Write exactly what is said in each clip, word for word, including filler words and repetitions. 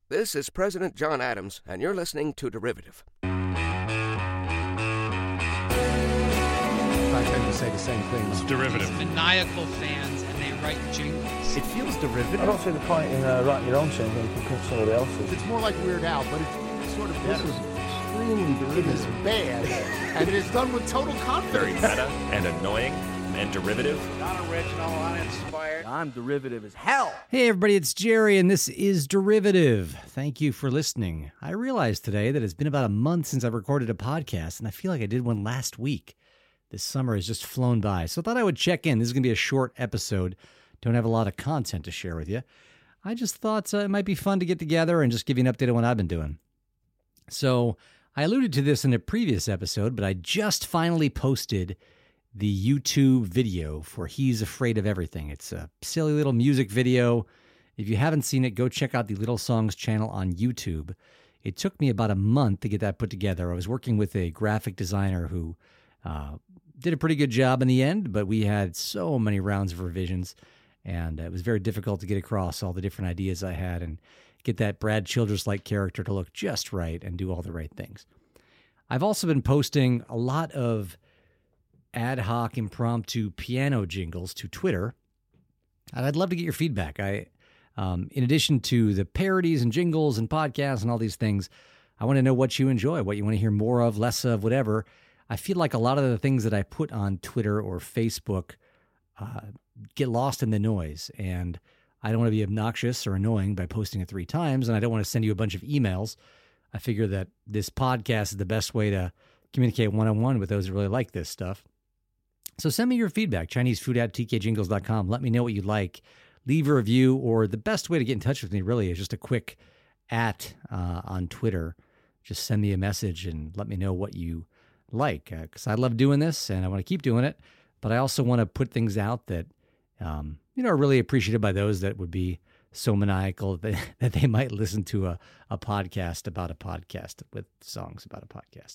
This is President John Adams, and you're listening to Derivative. I tend to say the same thing. It's derivative. These maniacal fans, and they write jingles. It feels derivative. I don't see the point in uh, writing your own thing when you can print somebody else's. It's more like Weird Al, but it's sort of better. This is extremely derivative. It is bad, and it is done with total confidence. Very meta and annoying and derivative. Not original, uninspired. I'm derivative as hell. Hey everybody, it's Jerry, and this is Derivative. Thank you for listening. I realized today that it's been about a month since I recorded a podcast, and I feel like I did one last week. This summer has just flown by, so I thought I would check in. This is going to be a short episode. Don't have a lot of content to share with you. I just thought uh, it might be fun to get together and just give you an update on what I've been doing. So I alluded to this in a previous episode, but I just finally posted the YouTube video for He's Afraid of Everything. It's a silly little music video. If you haven't seen it, go check out the Little Songs channel on YouTube. It took me about a month to get that put together. I was working with a graphic designer who uh, did a pretty good job in the end, but we had so many rounds of revisions, and it was very difficult to get across all the different ideas I had and get that Brad Childress-like character to look just right and do all the right things. I've also been posting a lot of ad hoc impromptu piano jingles to Twitter, and I'd love to get your feedback. I, um, in addition to the parodies and jingles and podcasts and all these things, I want to know what you enjoy, what you want to hear more of, less of, whatever. I feel like a lot of the things that I put on Twitter or Facebook uh, get lost in the noise, and I don't want to be obnoxious or annoying by posting it three times, and I don't want to send you a bunch of emails. I figure that this podcast is the best way to communicate one-on-one with those who really like this stuff. So send me your feedback, Chinese food at t k jingles dot com. Let me know what you like. Leave a review, or the best way to get in touch with me really is just a quick at uh, on Twitter. Just send me a message and let me know what you like, because uh, I love doing this and I want to keep doing it, but I also want to put things out that um, you know are really appreciated by those that would be so maniacal that, that they might listen to a, a podcast about a podcast with songs about a podcast.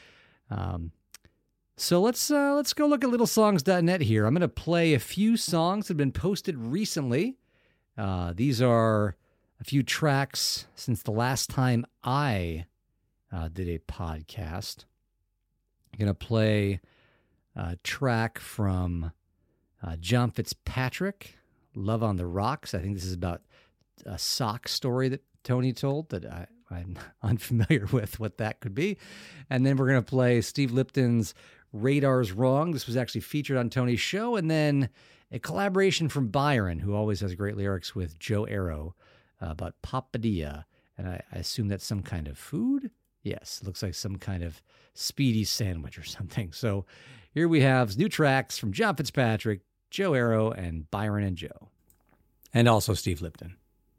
Um, so let's uh, let's go look at little songs dot net here. I'm going to play a few songs that have been posted recently. Uh, these are a few tracks since the last time I uh, did a podcast. I'm going to play a track from uh, John Fitzpatrick, Love on the Rocks. I think this is about a sock story that Tony told that I, I'm unfamiliar with what that could be. And then we're going to play Steve Lipton's Radar's Wrong. This was actually featured on Tony's show. And then a collaboration from Byron, who always has great lyrics, with Joe Arrow uh, about papadilla. And I, I assume that's some kind of food. Yes, it looks like some kind of speedy sandwich or something. So here we have new tracks from John Fitzpatrick, Joe Arrow, and Byron and Joe. And also Steve Lipton.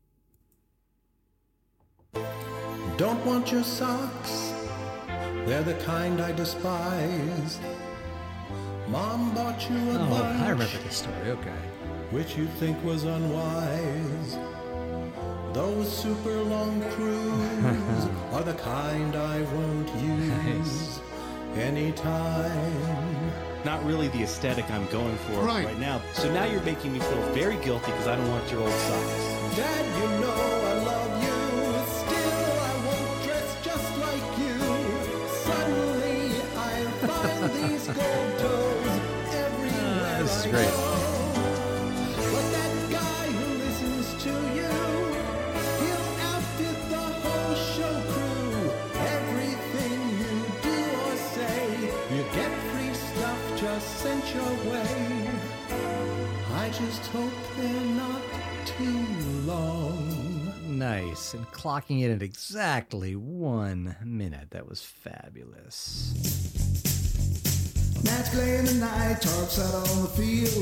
Don't want your socks, they're the kind I despise. Mom bought you a Oh, bunch, I remember this story, okay. which you think was unwise. Those super long crews are the kind I won't use Nice. anytime. Not really the aesthetic I'm going for Right. right now. So now you're making me feel very guilty because I don't want your old socks. Dad, you know I love you, still I won't dress just like you. Suddenly I find these gold toes everywhere. Ah, this is I great. go. But that guy who listens to you, he'll outfit the whole show crew. Everything you do or say, you get free stuff just sent your way. I just hope they're not too long. Nice. And clocking it at exactly one minute. That was fabulous. Match play in the night, tarps out on the field.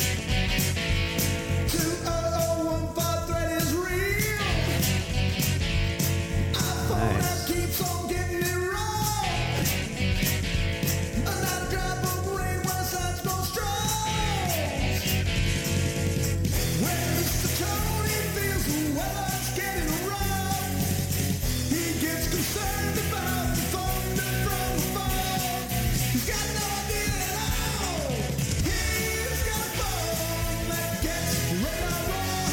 two oh one five threat is real. iPhone Nice. app keeps on getting it wrong. Another drop of rain, West Side's go strong. When Mister Tony feels the weather's getting rough, he gets concerned about the thunder from above. He's got no idea at all. He's got a phone that gets radar wrong.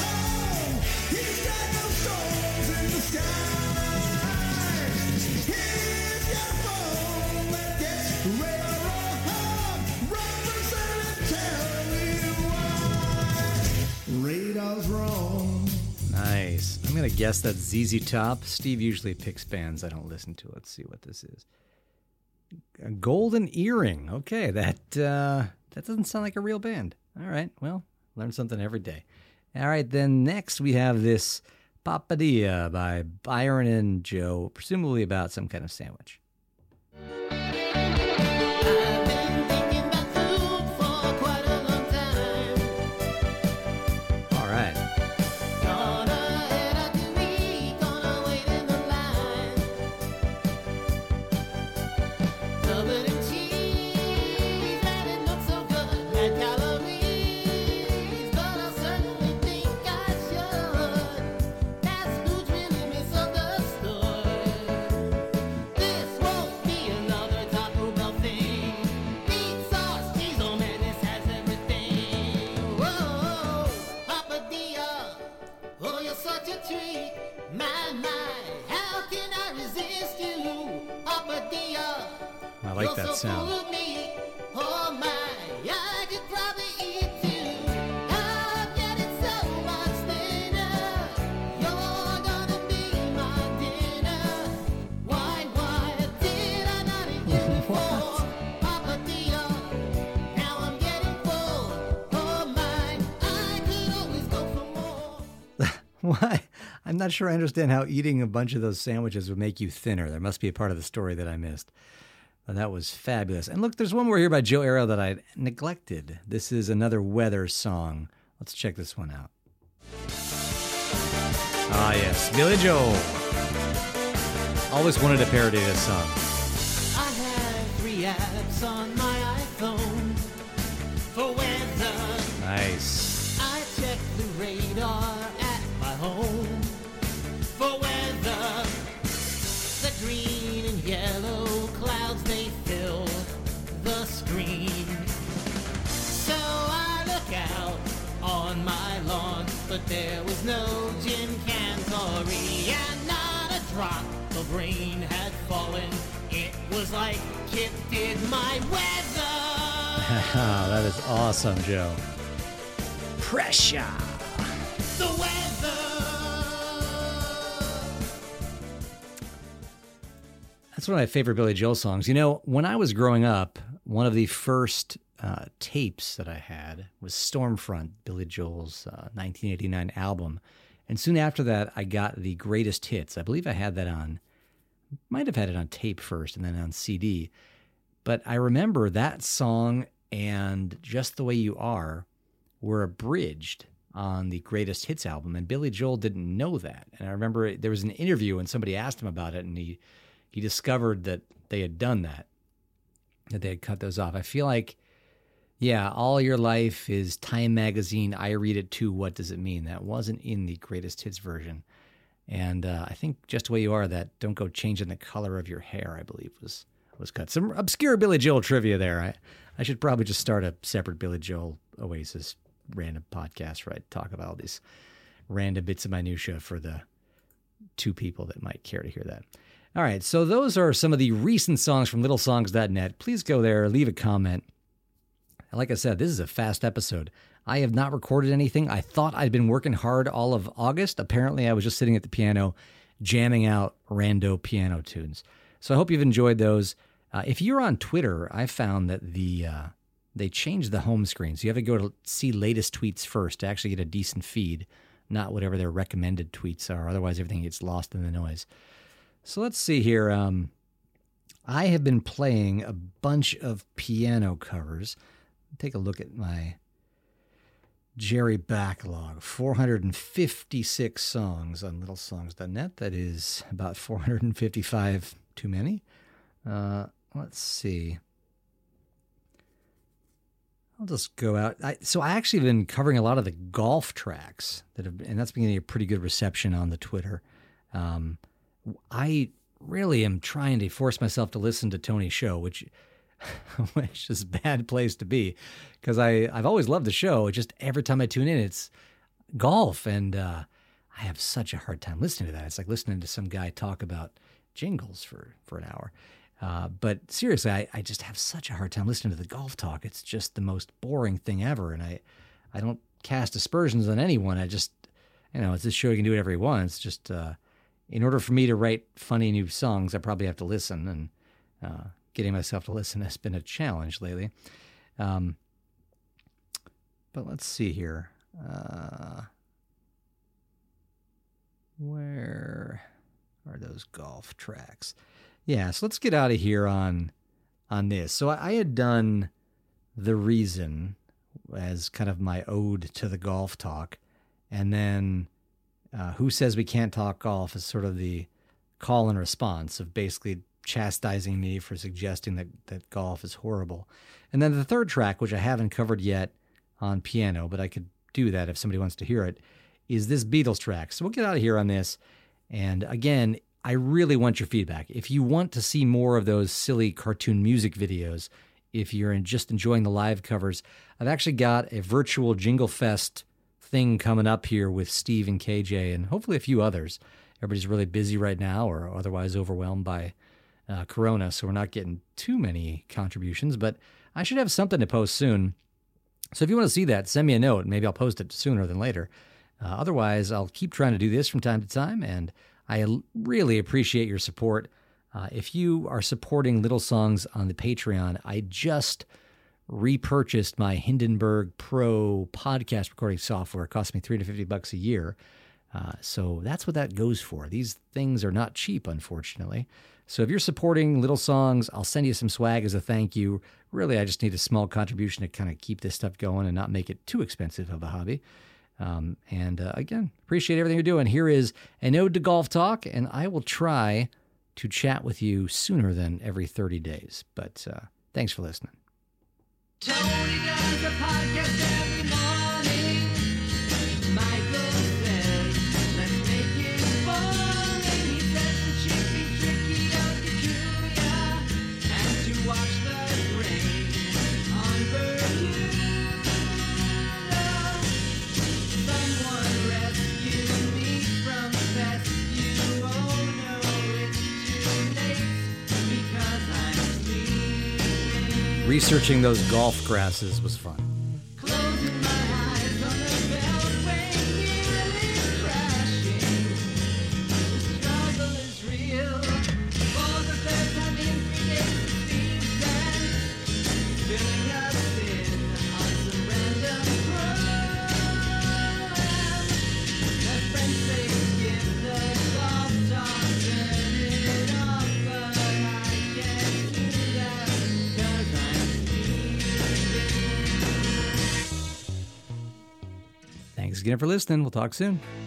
going to guess that's Z Z Top. Steve usually picks bands I don't listen to. Let's see what this is. A Golden Earring. Okay, that uh, that doesn't sound like a real band. All right, well, learn something every day. All right, then next we have this Papadilla by Byron and Joe, presumably about some kind of sandwich. I like that sound. Why? I'm not sure I understand how eating a bunch of those sandwiches would make you thinner. There must be a part of the story that I missed. But that was fabulous. And look, there's one more here by Joe Arrow that I neglected. This is another weather song. Let's check this one out. Ah, yes, Billy Joel. Always wanted to parody this song. I have three apps on my iPhone for weather. Nice. I check the radar at my home for weather. The green and yellow clouds, they fill the screen. So I look out on my lawn, but there was no Jim Cantori, and not a drop of rain had fallen. It was like Kip did my weather. That is awesome, Joe. Pressure. The weather. That's one of my favorite Billy Joel songs. You know, when I was growing up, one of the first uh, tapes that I had was Stormfront, Billy Joel's uh, nineteen eighty-nine album. And soon after that, I got the Greatest Hits. I believe I had that on, might have had it on tape first and then on C D. But I remember that song and Just the Way You Are were abridged on the Greatest Hits album. And Billy Joel didn't know that. And I remember there was an interview and somebody asked him about it, and he He discovered that they had done that, that they had cut those off. I feel like, yeah, All Your Life is Time Magazine. I Read It Too. What Does It Mean? That wasn't in the Greatest Hits version. And uh, I think Just the Way You Are, that Don't Go Changing the Color of Your Hair, I believe, was was cut. Some obscure Billy Joel trivia there. I, I should probably just start a separate Billy Joel Oasis random podcast where I talk about all these random bits of minutia for the two people that might care to hear that. All right, so those are some of the recent songs from little songs dot net. Please go there, leave a comment. Like I said, this is a fast episode. I have not recorded anything. I thought I'd been working hard all of August. Apparently, I was just sitting at the piano, jamming out rando piano tunes. So I hope you've enjoyed those. Uh, if you're on Twitter, I found that the uh, they changed the home screen. So you have to go to see latest tweets first to actually get a decent feed, not whatever their recommended tweets are. Otherwise, everything gets lost in the noise. So let's see here. Um, I have been playing a bunch of piano covers. Take a look at my Jerry backlog. four hundred fifty-six songs on little songs dot net. That is about four hundred fifty-five too many. Uh, let's see. I'll just go out. I, so I actually have been covering a lot of the golf tracks that have, and that's been getting a pretty good reception on the Twitter. Um, I really am trying to force myself to listen to Tony's show, which, which is a bad place to be, because I I've always loved the show. It's just every time I tune in, it's golf, and uh, I have such a hard time listening to that. It's like listening to some guy talk about jingles for, for an hour. Uh, but seriously, I, I just have such a hard time listening to the golf talk. It's just the most boring thing ever, and I I don't cast aspersions on anyone. I just you know, it's this show, you can do whatever you want. It's just, uh, in order for me to write funny new songs, I probably have to listen, and uh, getting myself to listen has been a challenge lately. Um, but let's see here. Uh, where are those golf tracks? Yeah, so let's get out of here on on this. So I, I had done The Reason as kind of my ode to the golf talk, and then uh, Who Says We Can't Talk Golf is sort of the call and response of basically chastising me for suggesting that, that golf is horrible. And then the third track, which I haven't covered yet on piano, but I could do that if somebody wants to hear it, is this Beatles track. So we'll get out of here on this. And again, I really want your feedback. If you want to see more of those silly cartoon music videos, if you're in just enjoying the live covers, I've actually got a virtual Jingle Fest thing coming up here with Steve and K J and hopefully a few others. Everybody's really busy right now or otherwise overwhelmed by uh, Corona, so we're not getting too many contributions, but I should have something to post soon. So if you want to see that, send me a note. Maybe I'll post it sooner than later. Uh, otherwise, I'll keep trying to do this from time to time, and I really appreciate your support. Uh, if you are supporting Little Songs on the Patreon, I just repurchased my Hindenburg Pro podcast recording software. It cost me three hundred fifty bucks a year. Uh, so that's what that goes for. These things are not cheap, unfortunately. So if you're supporting Little Songs, I'll send you some swag as a thank you. Really, I just need a small contribution to kind of keep this stuff going and not make it too expensive of a hobby. Um, and uh, again, appreciate everything you're doing. Here is an ode to golf talk, and I will try to chat with you sooner than every thirty days. But uh, thanks for listening. Tony does a podcast every morning. Michael says, let's make it fun. And he says the chick be tricky or peculiar. And to watch the rain on Bermuda. Someone rescue me from fescue. Oh no, it's too late because I'm sleeping. Researching those golf grasses was fun. Closing my eyes on the beltway, nearly crashing. The struggle is real. For the first time in three days, Steve stands, filling us in on some random program. My friends say skip the golf talk, turn it off, but I can't do that 'cause I'm Thanks again for listening. We'll talk soon.